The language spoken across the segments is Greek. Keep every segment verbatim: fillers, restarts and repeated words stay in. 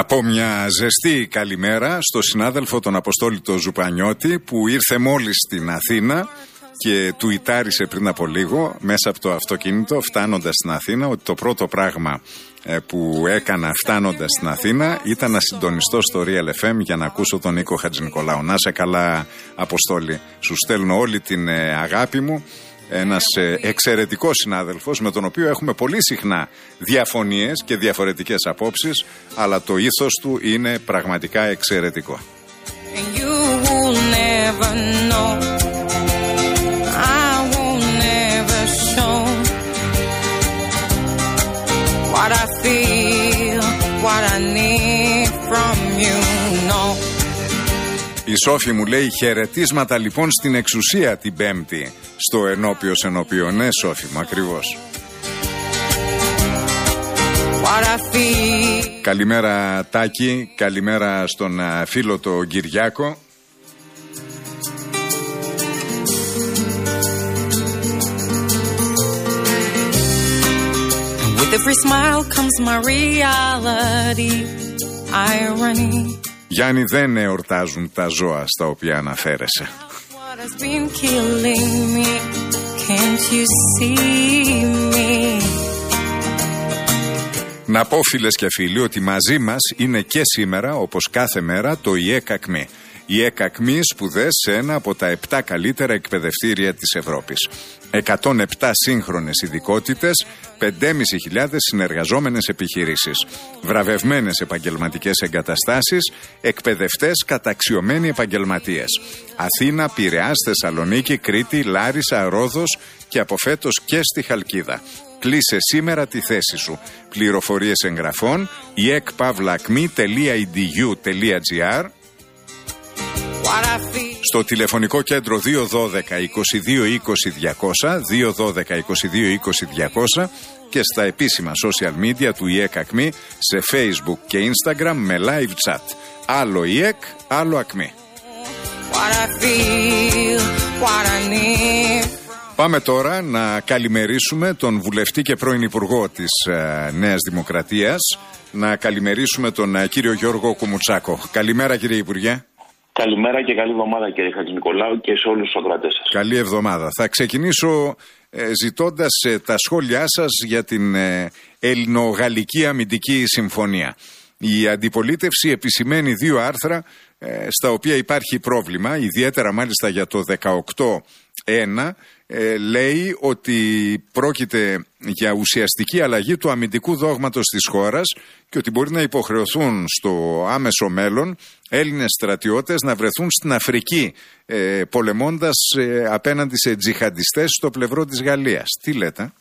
Να πω μια ζεστή καλημέρα στο συνάδελφο τον Αποστόλη τον Ζουπανιώτη που ήρθε μόλις στην Αθήνα και του ιτάρισε πριν από λίγο μέσα από το αυτοκίνητο φτάνοντας στην Αθήνα ότι το πρώτο πράγμα που έκανα φτάνοντας στην Αθήνα ήταν να συντονιστώ στο Real εφ εμ για να ακούσω τον Νίκο Χατζηνικολάου. Να σε καλά, Αποστόλη. Σου στέλνω όλη την αγάπη μου. Ένας εξαιρετικός συνάδελφος με τον οποίο έχουμε πολύ συχνά διαφωνίες και διαφορετικές απόψεις, αλλά το ήθος του είναι πραγματικά εξαιρετικό. Η Σόφη μου λέει χαιρετίσματα λοιπόν στην εξουσία την Πέμπτη στο ενώπιος ενώπιον. Ναι, Σόφη μου, ακριβώς. Καλημέρα Τάκη, καλημέρα στον φίλο τον Κυριάκο. With every smile comes my reality, irony. Γιάννη, δεν εορτάζουν τα ζώα στα οποία αναφέρεσαι. Να πω φίλες και φίλοι ότι μαζί μας είναι και σήμερα όπως κάθε μέρα το ΙΕΚΑΚΜΗ. Η ΕΚΑΚΜΗ σπουδές σε ένα από τα επτά καλύτερα εκπαιδευτήρια της Ευρώπης. εκατόν επτά σύγχρονες ειδικότητες, πέντε χιλιάδες πεντακόσιες συνεργαζόμενες επιχειρήσεις, βραβευμένες επαγγελματικές εγκαταστάσεις, εκπαιδευτές καταξιωμένοι επαγγελματίες. Αθήνα, Πειραιάς, Θεσσαλονίκη, Κρήτη, Λάρισα, Ρόδος και από φέτος και στη Χαλκίδα. Κλείσε σήμερα τη θέση σου. Πληροφορίες εγγραφών ι e k pavla a k m i τελεία e d u τελεία g r, στο τηλεφωνικό κέντρο δύο ένα δύο είκοσι δύο είκοσι διακόσια, δύο ένα δύο είκοσι δύο είκοσι διακόσια και στα επίσημα social media του ΙΕΚΑΚΜΗ σε Facebook και Instagram με live chat. Άλλο ΙΕΚ, άλλο ΑΚΜΗ. Πάμε τώρα να καλημερίσουμε τον βουλευτή και πρώην υπουργό της ε, Νέας Δημοκρατίας, να καλημερίσουμε τον ε, κύριο Γιώργο Κουμουτσάκο. Καλημέρα κύριε Υπουργέ. Καλημέρα και καλή εβδομάδα κύριε Χατζηνικολάου και σε όλους τους ακροατές σας. Καλή εβδομάδα. Θα ξεκινήσω ε, ζητώντας ε, τα σχόλιά σας για την ε, Ελληνο-Γαλλική Αμυντική Συμφωνία. Η αντιπολίτευση επισημαίνει δύο άρθρα ε, στα οποία υπάρχει πρόβλημα, ιδιαίτερα μάλιστα για το δεκαοκτώ ένα. Ε, λέει ότι πρόκειται για ουσιαστική αλλαγή του αμυντικού δόγματος της χώρας και ότι μπορεί να υποχρεωθούν στο άμεσο μέλλον Έλληνες στρατιώτες να βρεθούν στην Αφρική ε, πολεμώντας ε, απέναντι σε τζιχαντιστές στο πλευρό της Γαλλίας. Τι λέτε?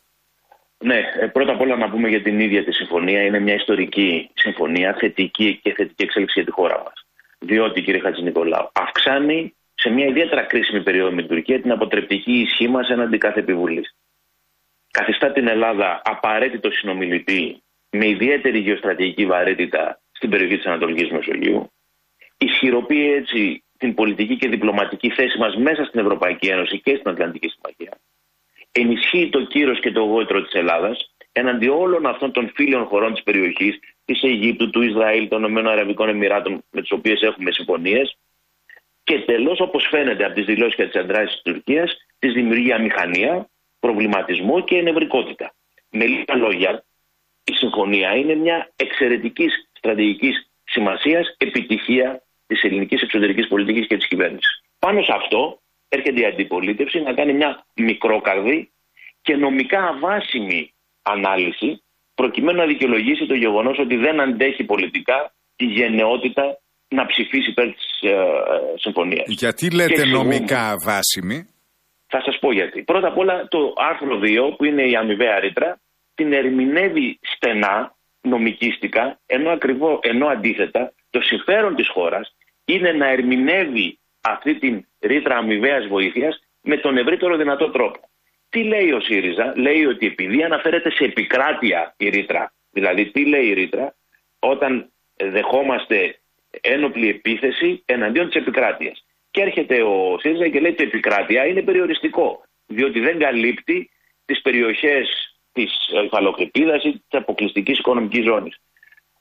Ναι, ε, πρώτα απ' όλα να πούμε για την ίδια τη συμφωνία. Είναι μια ιστορική συμφωνία, θετική και θετική εξέλιξη για τη χώρα μας. Διότι κύριε Χατζηνικολάου αυξάνει σε μια ιδιαίτερα κρίσιμη περίοδο με την Τουρκία την αποτρεπτική ισχύ μας έναντι κάθε επιβουλής. Καθιστά την Ελλάδα απαραίτητο συνομιλητή με ιδιαίτερη γεωστρατηγική βαρύτητα στην περιοχή της Ανατολικής Μεσογείου. Ισχυροποιεί έτσι την πολιτική και διπλωματική θέση μας μέσα στην Ευρωπαϊκή Ένωση και στην Ατλαντική Συμμαχία. Ενισχύει το κύρος και το γόητρο της Ελλάδας έναντι όλων αυτών των φίλων χωρών της περιοχής, της Αιγύπτου, του Ισραήλ, των ΗΠΑ με τις οποίες έχουμε συμφωνίες. Και τέλος, όπως φαίνεται από τις δηλώσεις και τις αντιδράσεις της Τουρκίας, της δημιουργεί αμηχανία, προβληματισμό και ενευρικότητα. Με λίγα λόγια, η συμφωνία είναι μια εξαιρετικής στρατηγικής σημασίας επιτυχία της ελληνικής εξωτερικής πολιτικής και της κυβέρνησης. Πάνω σε αυτό έρχεται η αντιπολίτευση να κάνει μια μικρόκαρδη και νομικά αβάσιμη ανάλυση προκειμένου να δικαιολογήσει το γεγονός ότι δεν αντέχει πολιτικά τη γενναιότητα να ψηφίσει υπέρ της ε, συμφωνίας. Γιατί λέτε νομικά αβάσιμη? Θα σας πω γιατί. Πρώτα απ' όλα το άρθρο δύο που είναι η αμοιβαία ρήτρα την ερμηνεύει στενά νομικίστικα, ενώ, ακριβώς, ενώ αντίθετα το συμφέρον της χώρας είναι να ερμηνεύει αυτή την ρήτρα αμοιβαίας βοήθειας με τον ευρύτερο δυνατό τρόπο. Τι λέει ο ΣΥΡΙΖΑ? Λέει ότι επειδή αναφέρεται σε επικράτεια η ρήτρα, δηλαδή τι λέει η ρήτρα? Όταν δεχόμαστε ένοπλη επίθεση εναντίον της επικράτειας. Και έρχεται ο ΣΥΡΙΖΑ και λέει ότι η επικράτεια είναι περιοριστικό, διότι δεν καλύπτει τις περιοχές της υφαλοκρηπίδας ή της αποκλειστικής οικονομικής ζώνης.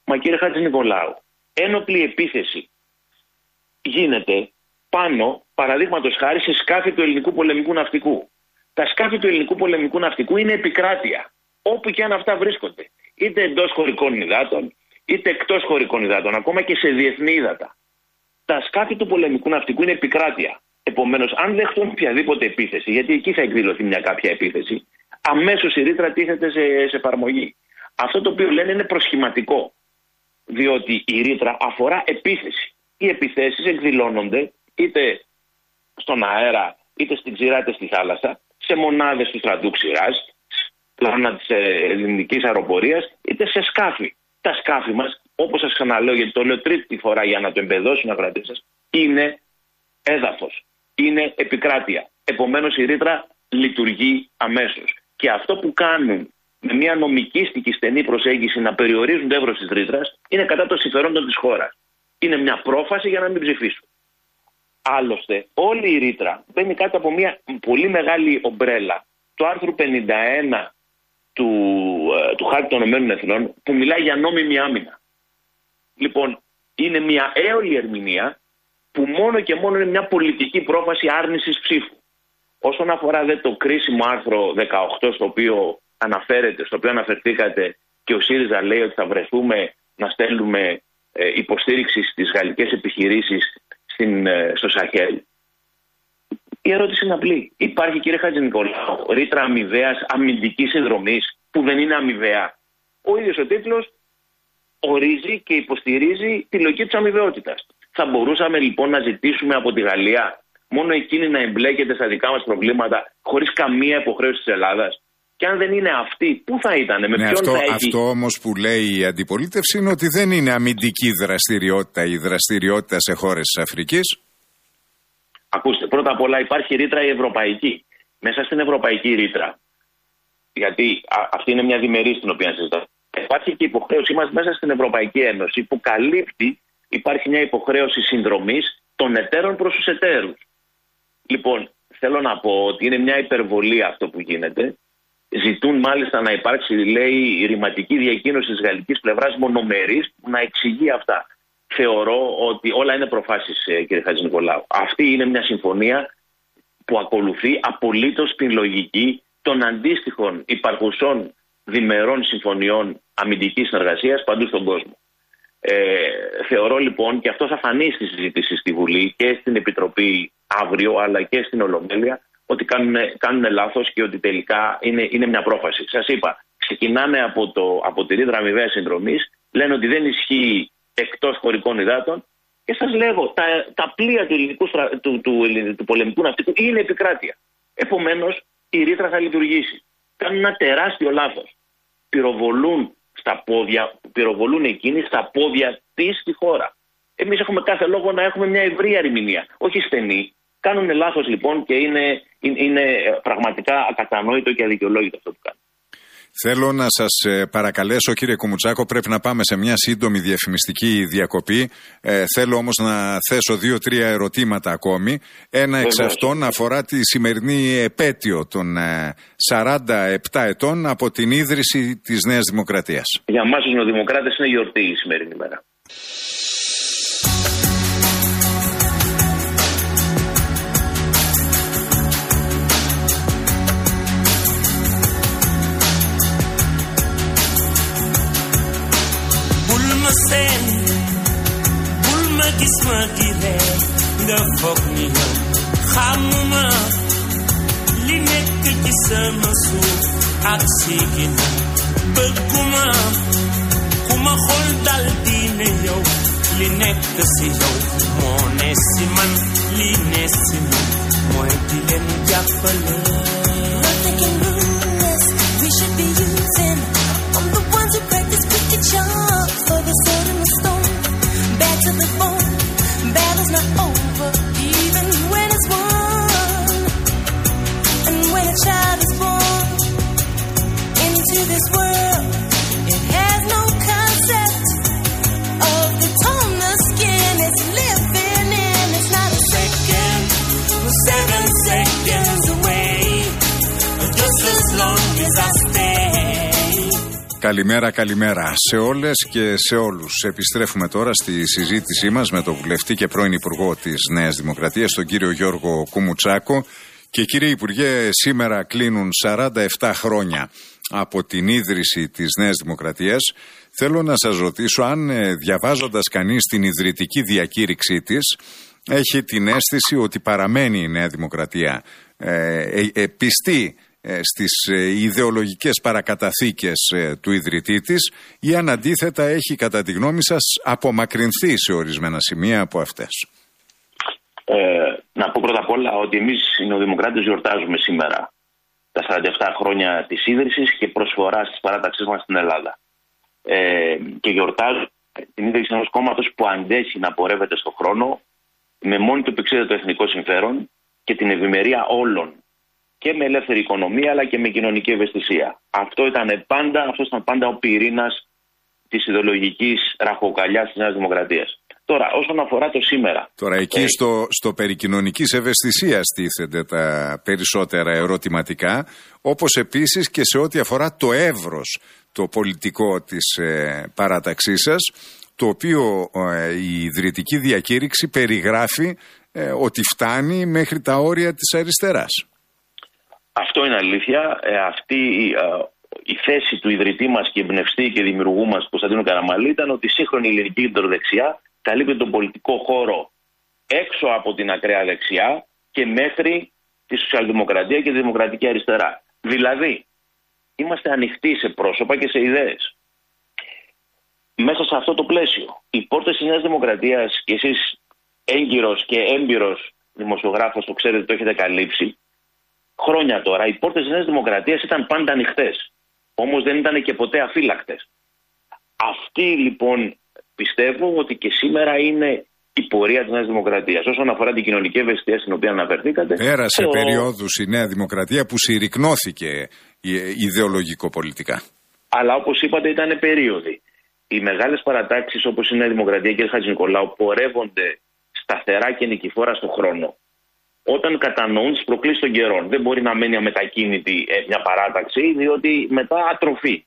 Μα κύριε Χατζηνικολάου, ένοπλη επίθεση γίνεται πάνω, παραδείγματος χάρη, σε σκάφη του ελληνικού πολεμικού ναυτικού. Τα σκάφη του ελληνικού πολεμικού ναυτικού είναι επικράτεια, όπου και αν αυτά βρίσκονται. Είτε εντός χωρικών υδάτων, είτε εκτός χωρικών υδάτων, ακόμα και σε διεθνή ύδατα. Τα σκάφη του πολεμικού ναυτικού είναι επικράτεια. Επομένως, αν δεχτούν οποιαδήποτε επίθεση, γιατί εκεί θα εκδηλωθεί μια κάποια επίθεση, αμέσως η ρήτρα τίθεται σε, σε εφαρμογή. Αυτό το οποίο λένε είναι προσχηματικό. Διότι η ρήτρα αφορά επίθεση. Οι επιθέσεις εκδηλώνονται είτε στον αέρα, είτε στην ξηρά, είτε στη θάλασσα, σε μονάδες του στρατού ξηράς, πλάνα της ελληνικής αεροπορίας, είτε σε σκάφη. Τα σκάφη μας, όπως σας ξαναλέω, γιατί το λέω τρίτη φορά για να το εμπεδώσουν ακροατές σας, είναι έδαφος. Είναι επικράτεια. Επομένως η ρήτρα λειτουργεί αμέσως. Και αυτό που κάνουν με μια νομικίστικη στενή προσέγγιση να περιορίζουν το εύρος της ρήτρας είναι κατά των συμφερόντων της χώρας. Είναι μια πρόφαση για να μην ψηφίσουν. Άλλωστε, όλη η ρήτρα μπαίνει κάτω από μια πολύ μεγάλη ομπρέλα του άρθρου πενήντα ένα του, του Χάρτη των Ηνωμένων Εθνών, που μιλάει για νόμιμη άμυνα. Λοιπόν, είναι μια έολη ερμηνεία που μόνο και μόνο είναι μια πολιτική πρόφαση άρνησης ψήφου. Όσον αφορά δε το κρίσιμο άρθρο δεκαοκτώ, στο οποίο αναφέρεται, στο οποίο αναφερθήκατε, και ο ΣΥΡΙΖΑ λέει ότι θα βρεθούμε να στέλνουμε ε, υποστήριξη στις γαλλικές επιχειρήσεις στην, ε, στο Σαχέλ. Η ερώτηση είναι απλή. Υπάρχει, κύριε Χατζηνικολάου, ρήτρα αμοιβαίας αμυντικής συνδρομής που δεν είναι αμοιβαία? Ο ίδιος ο τίτλος ορίζει και υποστηρίζει τη λογική της αμοιβαιότητας. Θα μπορούσαμε λοιπόν να ζητήσουμε από τη Γαλλία μόνο εκείνη να εμπλέκεται στα δικά μας προβλήματα χωρίς καμία υποχρέωση της Ελλάδας? Και αν δεν είναι αυτή, πού θα ήταν, με ναι, ποιον αυτό, θα έχει? Αυτό όμως που λέει η αντιπολίτευση είναι ότι δεν είναι αμυντική δραστηριότητα η δραστηριότητα σε χώρες της Αφρικής. Ακούστε, πρώτα απ' όλα υπάρχει ρήτρα η ευρωπαϊκή. Μέσα στην ευρωπαϊκή ρήτρα, γιατί α, αυτή είναι μια διμερή στην οποία συζητάμε, υπάρχει και η υποχρέωσή μας μέσα στην Ευρωπαϊκή Ένωση που καλύπτει, υπάρχει μια υποχρέωση συνδρομής των εταίρων προς τους εταίρους. Λοιπόν, θέλω να πω ότι είναι μια υπερβολή αυτό που γίνεται. Ζητούν μάλιστα να υπάρξει, λέει, η ρηματική διακοίνωση της γαλλικής πλευράς μονομερής που να εξηγεί αυτά. Θεωρώ ότι όλα είναι προφάσεις, κύριε Χατζηνικολάου. Αυτή είναι μια συμφωνία που ακολουθεί απολύτως την λογική των αντίστοιχων υπαρχουσών διμερών συμφωνιών αμυντικής συνεργασίας παντού στον κόσμο. Ε, θεωρώ λοιπόν, και αυτό θα φανεί στη συζήτηση στη Βουλή και στην Επιτροπή αύριο, αλλά και στην Ολομέλεια, ότι κάνουν, κάνουν λάθος και ότι τελικά είναι, είναι μια πρόφαση. Σας είπα, ξεκινάνε από, το, από τη ρήτρα αμοιβαίας συνδρομής, λένε ότι δεν ισχύει εκτός χωρικών υδάτων και σας λέγω, τα, τα πλοία του, ελληνικού, του, του, του, του πολεμικού ναυτικού είναι επικράτεια. Επομένως, η ρήτρα θα λειτουργήσει. Κάνουν ένα τεράστιο λάθος. Πυροβολούν στα πόδια, πυροβολούν εκείνοι στα πόδια της στη χώρα. Εμείς έχουμε κάθε λόγο να έχουμε μια ευρία ερμηνεία, όχι στενή. Κάνουν λάθος λοιπόν και είναι, είναι, είναι πραγματικά ακατανόητο και αδικαιολόγητο αυτό που κάνουν. Θέλω να σας παρακαλέσω, κύριε Κουμουτσάκο, πρέπει να πάμε σε μια σύντομη διαφημιστική διακοπή. Ε, θέλω όμως να θέσω δύο-τρία ερωτήματα ακόμη. Ένα εξ αυτών αφορά τη σημερινή επέτειο των ε, σαράντα επτά ετών από την ίδρυση της Νέας Δημοκρατίας. Για εμάς τους νεοδημοκράτες είναι γιορτή η σημερινή μέρα. Gis ma di ree nga foog ni yow xamuma li nekk ci sama suuf ak si ginnaaw bëgguma ku ma xool dal di ne yow li nekk si yow moo ne si man li ne si man mooy di leen jàppale. Nothing can ruin us, we should be using. I'm the ones who practice wicked charms for the sword and the stone. Back to the bone. Battle's not over, even when it's won. And when a child is born into this world, it has no concept of the tone the skin it's living in. It's not a second, we're seven seconds away, but just as long as I stay. Καλημέρα, καλημέρα σε όλες και σε όλους. Επιστρέφουμε τώρα στη συζήτησή μας με τον βουλευτή και πρώην Υπουργό της Νέας Δημοκρατίας, τον κύριο Γιώργο Κουμουτσάκο. Και κύριε Υπουργέ, σήμερα κλείνουν σαράντα επτά χρόνια από την ίδρυση της Νέας Δημοκρατίας. Θέλω να σας ρωτήσω αν διαβάζοντας κανείς την ιδρυτική διακήρυξή της έχει την αίσθηση ότι παραμένει η Νέα Δημοκρατία ε, ε, ε, πιστή ε, στις ε, ιδεολογικές παρακαταθήκες ε, του ιδρυτή της, ή αν αντίθετα έχει κατά τη γνώμη σας απομακρυνθεί σε ορισμένα σημεία από αυτές. Ε, να πω πρώτα απ' όλα ότι εμείς οι Νεοδημοκράτες γιορτάζουμε σήμερα τα σαράντα επτά χρόνια της ίδρυσης και προσφοράς της παράταξής μας στην Ελλάδα. Ε, και γιορτάζουμε την ίδρυση ενός κόμματος που αντέχει να πορεύεται στον χρόνο με μόνη του επεξεργασία το εθνικό συμφέρον και την ευημερία όλων, και με ελεύθερη οικονομία αλλά και με κοινωνική ευαισθησία. Αυτό ήταν πάντα, αυτός ήταν πάντα ο πυρήνας της ιδεολογικής ραχοκαλιάς της Νέας Δημοκρατίας. Τώρα, όσον αφορά το σήμερα. Τώρα, εκεί ε... στο, στο περί κοινωνικής ευαισθησίας τίθενται τα περισσότερα ερωτηματικά, όπως επίσης και σε ό,τι αφορά το εύρος, το πολιτικό της ε, παράταξής σας, το οποίο ε, η ιδρυτική διακήρυξη περιγράφει ε, ότι φτάνει μέχρι τα όρια της αριστεράς. Αυτό είναι αλήθεια. Ε, αυτή ε, η θέση του ιδρυτή μας και εμπνευστή και δημιουργού μας Κωνσταντίνου Καραμανλή ήταν ότι η σύγχρονη ελληνική κεντροδεξιά καλύπτει τον πολιτικό χώρο έξω από την ακραία δεξιά και μέχρι τη σοσιαλδημοκρατία και τη δημοκρατική αριστερά. Δηλαδή, είμαστε ανοιχτοί σε πρόσωπα και σε ιδέες. Μέσα σε αυτό το πλαίσιο, οι πόρτες της Νέας Δημοκρατίας, και εσείς έγκυρος και έμπειρος δημοσιογράφος το ξέρετε, το έχετε καλύψει χρόνια τώρα, οι πόρτες της Νέας Δημοκρατίας ήταν πάντα ανοιχτές. Όμως δεν ήταν και ποτέ αφύλακτες. Αυτή λοιπόν πιστεύω ότι και σήμερα είναι η πορεία της Νέας Δημοκρατίας. Όσον αφορά την κοινωνική ευαισθησία στην οποία αναφερθήκατε. Πέρασε το... περιόδους η Νέα Δημοκρατία που συρρικνώθηκε ιδεολογικο-πολιτικά. Αλλά όπως είπατε ήταν περίοδοι. Οι μεγάλες παρατάξεις όπως η Νέα Δημοκρατία και η Χατζηνικολάου πορεύονται σταθερά και νικηφόρα στον χρόνο όταν κατανοούν τις προκλήσεις των καιρών. Δεν μπορεί να μένει αμετακίνητη μια παράταξη, διότι μετά ατροφή.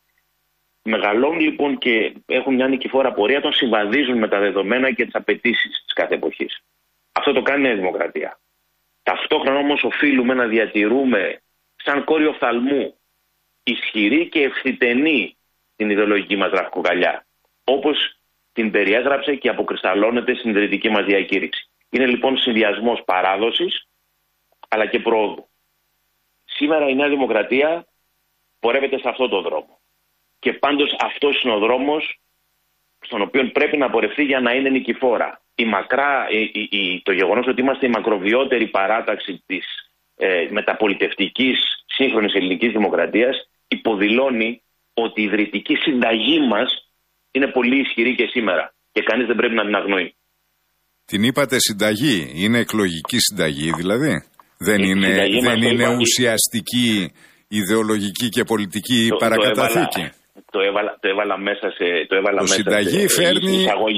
Μεγαλώνουν λοιπόν και έχουν μια νικηφόρα πορεία όταν συμβαδίζουν με τα δεδομένα και τις απαιτήσεις της κάθε εποχής. Αυτό το κάνει η Νέα Δημοκρατία. Ταυτόχρονα όμως οφείλουμε να διατηρούμε σαν κόριο οφθαλμού ισχυρή και ευθυτενή την ιδεολογική μας ραχοκοκαλιά, όπως την περιέγραψε και αποκρισταλώνεται στην ιδρυτική μας διακήρυξη. Είναι λοιπόν συνδυασμός παράδοσης αλλά και πρόοδου. Σήμερα η Νέα Δημοκρατία πορεύεται σε αυτό το δρόμο. Και πάντως αυτός είναι ο δρόμος στον οποίο πρέπει να πορευτεί για να είναι νικηφόρα. Η μακρά, η, η, το γεγονός ότι είμαστε η μακροβιότερη παράταξη της ε, μεταπολιτευτικής σύγχρονης ελληνικής δημοκρατίας υποδηλώνει ότι η ιδρυτική συνταγή μας είναι πολύ ισχυρή και σήμερα και κανείς δεν πρέπει να την αγνοεί. Την είπατε συνταγή, είναι εκλογική συνταγή δηλαδή, δεν η είναι, δεν είναι ουσιαστική ιδεολογική και πολιτική το, παρακαταθήκη. Το Το έβαλα, το έβαλα μέσα σε. Το, έβαλα το μέσα συνταγή σε, φέρνει,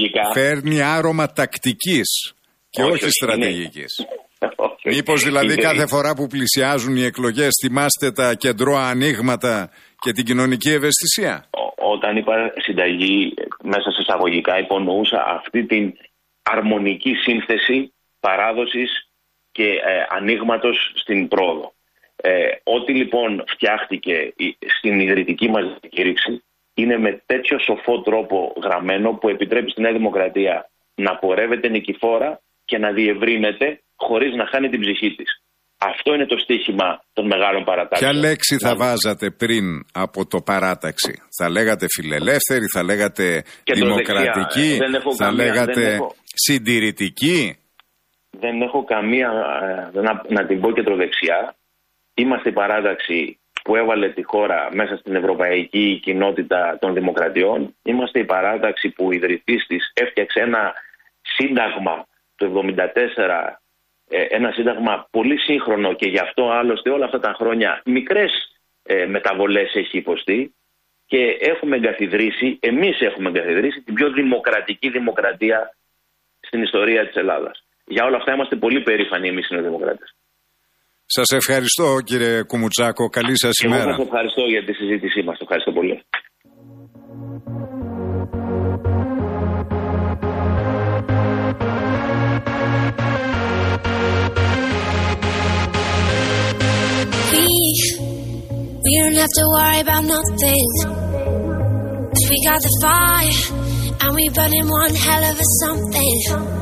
φέρνει άρωμα τακτικής και όχι, όχι στρατηγικής. Μήπως δηλαδή είναι... κάθε φορά που πλησιάζουν οι εκλογές θυμάστε τα κεντρώα ανοίγματα και την κοινωνική ευαισθησία. Ό, όταν είπα συνταγή μέσα σε εισαγωγικά υπονοούσα αυτή την αρμονική σύνθεση παράδοσης και ε, ανοίγματος στην πρόοδο. Ε, ό,τι λοιπόν φτιάχτηκε στην ιδρυτική μας διακήρυξη είναι με τέτοιο σοφό τρόπο γραμμένο που επιτρέπει στη Νέα Δημοκρατία να πορεύεται νικηφόρα και να διευρύνεται χωρίς να χάνει την ψυχή της. Αυτό είναι το στίχημα των μεγάλων παρατάξεων. Ποια λέξη θα βάζατε πριν από το παράταξη? Θα λέγατε φιλελεύθερη, θα λέγατε δημοκρατική, θα καμία, λέγατε έχω... συντηρητική? Δεν έχω καμία, να, να την πω κεντροδεξιά. Είμαστε η παράταξη που έβαλε τη χώρα μέσα στην ευρωπαϊκή κοινότητα των δημοκρατιών. Είμαστε η παράταξη που ο ιδρυτής της έφτιαξε ένα σύνταγμα το εβδομήντα τέσσερα, ένα σύνταγμα πολύ σύγχρονο και γι' αυτό άλλωστε όλα αυτά τα χρόνια μικρές ε, μεταβολές έχει υποστεί και έχουμε εγκαθιδρύσει, εμείς έχουμε εγκαθιδρύσει την πιο δημοκρατική δημοκρατία στην ιστορία της Ελλάδας. Για όλα αυτά είμαστε πολύ περήφανοι εμείς οι Νεοδημοκράτες. Σας ευχαριστώ κύριε Κουμουτσάκο, καλή σας ημέρα. Εγώ σας ευχαριστώ για τη συζήτησή μας, ευχαριστώ πολύ. have to worry about nothing. We got the fire, and we burning one hell of a something.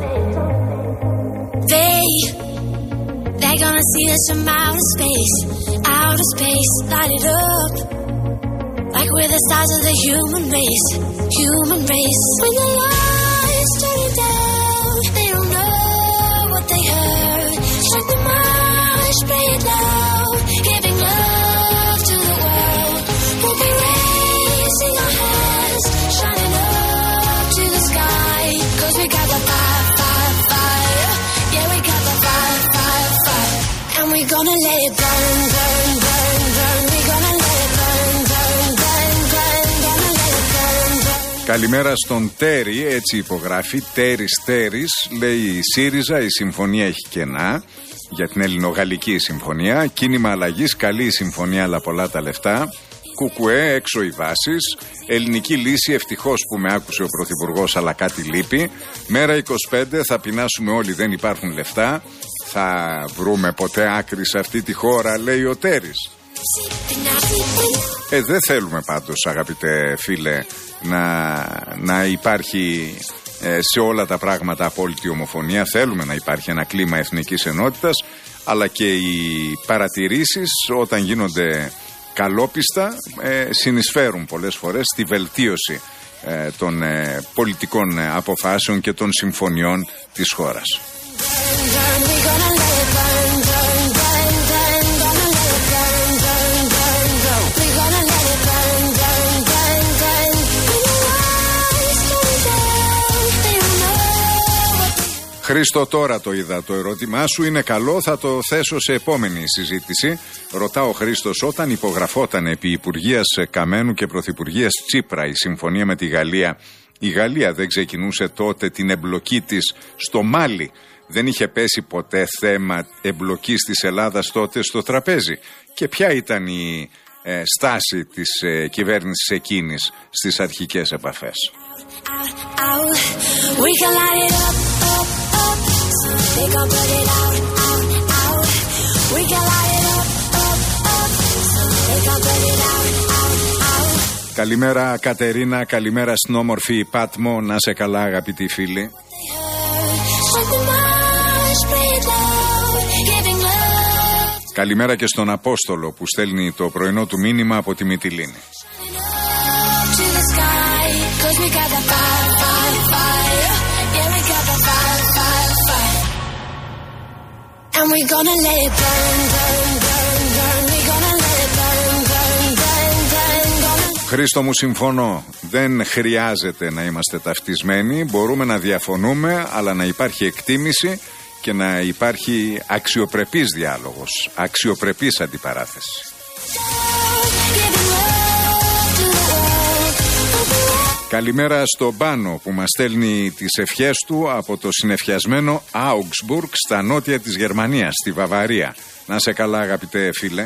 They, they're gonna see us from outer space, outer space, light it up. Like we're the stars of the human race, human race. When the lights turn down, they don't know what they heard. Strike the march, play it loud, giving love to the world. We'll be raising our hands, shining up to the sky. Cause we got the fire, fire, fire. Yeah, we got the fire, fire, fire. And we're gonna let it burn, burn, burn, burn. We're gonna let it burn, burn, burn, burn. Gonna let it burn, burn. Καλημέρα στον Τέρι, έτσι υπογράφει. Τέρις Τέρις, λέει η ΣΥΡΙΖΑ, η συμφωνία έχει κενά. Για την ελληνογαλλική συμφωνία. Κίνημα αλλαγής, καλή η συμφωνία, αλλά πολλά τα λεφτά. Κουκουέ, έξω οι βάσεις. Ελληνική λύση, ευτυχώς που με άκουσε ο Πρωθυπουργός, αλλά κάτι λείπει. Μέρα είκοσι πέντε, θα πεινάσουμε όλοι, δεν υπάρχουν λεφτά. Θα βρούμε ποτέ άκρη σε αυτή τη χώρα, λέει ο Τέρις. Ε, δεν θέλουμε πάντως, αγαπητέ φίλε, να, να υπάρχει ε, σε όλα τα πράγματα απόλυτη ομοφωνία. Θέλουμε να υπάρχει ένα κλίμα εθνικής ενότητας, αλλά και οι παρατηρήσεις όταν γίνονται καλόπιστα ε, συνεισφέρουν πολλές φορές στη βελτίωση ε, των ε, πολιτικών ε, αποφάσεων και των συμφωνιών της χώρας. Χρήστο, τώρα το είδα το ερώτημά σου, είναι καλό, θα το θέσω σε επόμενη συζήτηση. Ρωτά ο Χρήστος, όταν υπογραφόταν επί Υπουργείας Καμένου και Πρωθυπουργίας Τσίπρα η συμφωνία με τη Γαλλία, η Γαλλία δεν ξεκινούσε τότε την εμπλοκή της στο Μάλι? Δεν είχε πέσει ποτέ θέμα εμπλοκής της Ελλάδας τότε στο τραπέζι? Και ποια ήταν η ε, στάση της ε, κυβέρνησης εκείνης στις αρχικές επαφές? Καλημέρα Κατερίνα, καλημέρα στην όμορφη Πάτμο, να σε καλά αγαπητοί φίλοι. Καλημέρα και στον Απόστολο που στέλνει το πρωινό του μήνυμα από τη Μυτιλήνη. Χρήστο μου, συμφωνώ. Δεν χρειάζεται να είμαστε ταυτισμένοι. Μπορούμε να διαφωνούμε, αλλά να υπάρχει εκτίμηση και να υπάρχει αξιοπρεπής διάλογος, αξιοπρεπής αντιπαράθεση. Καλημέρα στον Πάνο που μας στέλνει τις ευχές του από το συννεφιασμένο Augsburg στα νότια της Γερμανίας, στη Βαβαρία. Να σε καλά αγαπητέ φίλε.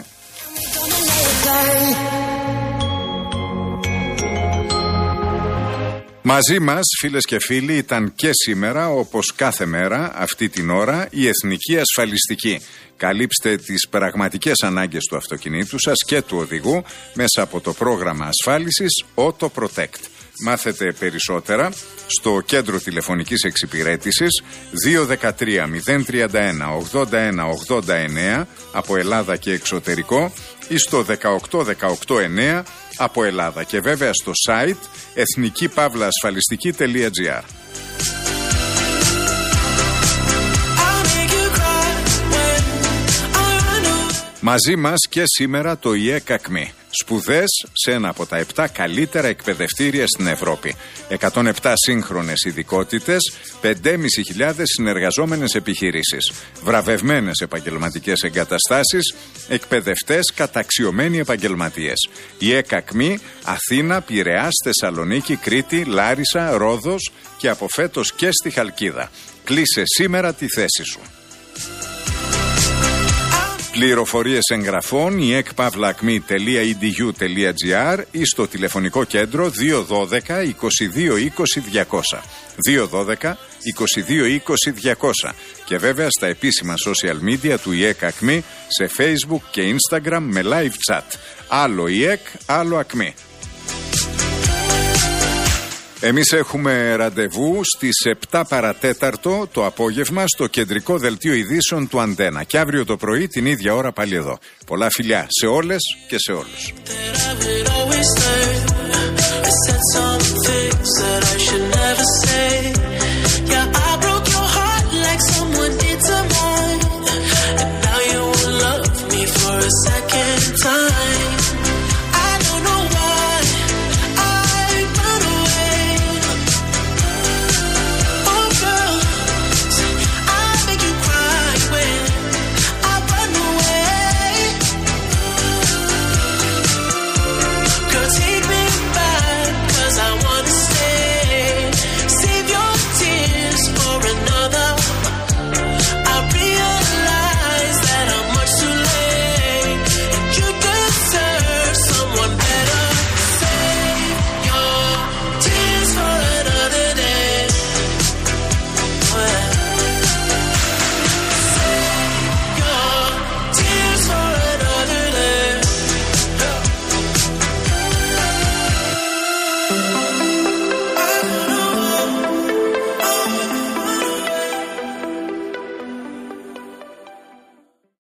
Μαζί μας, φίλες και φίλοι, ήταν και σήμερα, όπως κάθε μέρα, αυτή την ώρα, η Εθνική Ασφαλιστική. Καλύψτε τις πραγματικές ανάγκες του αυτοκινήτου σας και του οδηγού μέσα από το πρόγραμμα ασφάλισης Auto Protect. Μάθετε περισσότερα στο κέντρο τηλεφωνικής εξυπηρέτησης δύο ένα τρία μηδέν τρία ένα ογδόντα ένα ογδόντα εννέα από Ελλάδα και εξωτερικό ή στο δεκαοκτώ δεκαοκτώ εννέα από Ελλάδα και βέβαια στο site εθνική παύλα ασφαλιστική τελεία τζι άρ. Μαζί μας και σήμερα το ΙΕΚΑΚΜΗ. Σπουδές σε ένα από τα επτά καλύτερα εκπαιδευτήρια στην Ευρώπη. εκατόν επτά σύγχρονες ειδικότητες, πέντε χιλιάδες πεντακόσιες συνεργαζόμενες επιχειρήσεις, βραβευμένες επαγγελματικές εγκαταστάσεις, εκπαιδευτές καταξιωμένοι επαγγελματίες. ΙΕΚΑΚΜΗ, Αθήνα, Πειραιάς, Θεσσαλονίκη, Κρήτη, Λάρισα, Ρόδος και από φέτος και στη Χαλκίδα. Κλείσε σήμερα τη θέση σου. Πληροφορίες εγγραφών η εκπαύλακμη τελεία ι ντι γιου τελεία τζι άρ ή στο τηλεφωνικό κέντρο δύο ένα δύο είκοσι δύο είκοσι διακόσια. δύο ένα δύο είκοσι δύο είκοσι διακόσια. Και βέβαια στα επίσημα social media του ΙΕΚ ΑΚΜΗ σε Facebook και Instagram με live chat. Άλλο ΙΕΚ, άλλο ΑΚΜΗ. Εμείς έχουμε ραντεβού στις επτά παρατέταρτο το απόγευμα στο κεντρικό δελτίο ειδήσεων του Αντένα. Και αύριο το πρωί την ίδια ώρα πάλι εδώ. Πολλά φιλιά σε όλες και σε όλους.